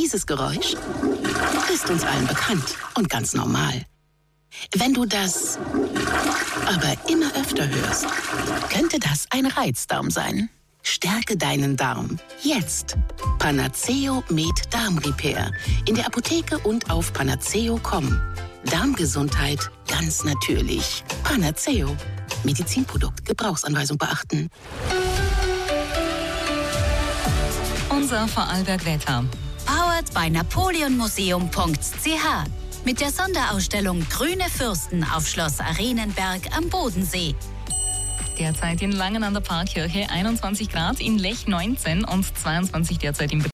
Dieses Geräusch ist uns allen bekannt und ganz normal. Wenn du das aber immer öfter hörst, könnte das ein Reizdarm sein. Stärke deinen Darm. Jetzt. Panaceo Med Darm Repair. In der Apotheke und auf panaceo.com. Darmgesundheit ganz natürlich. Panaceo. Medizinprodukt. Gebrauchsanweisung beachten. Unser Vorarlberg-Wetter. Powered by napoleonmuseum.ch. Mit der Sonderausstellung Grüne Fürsten auf Schloss Arenenberg am Bodensee. Derzeit in Langen an der Pfarrkirche 21 Grad, in Lech 19 und 22 derzeit im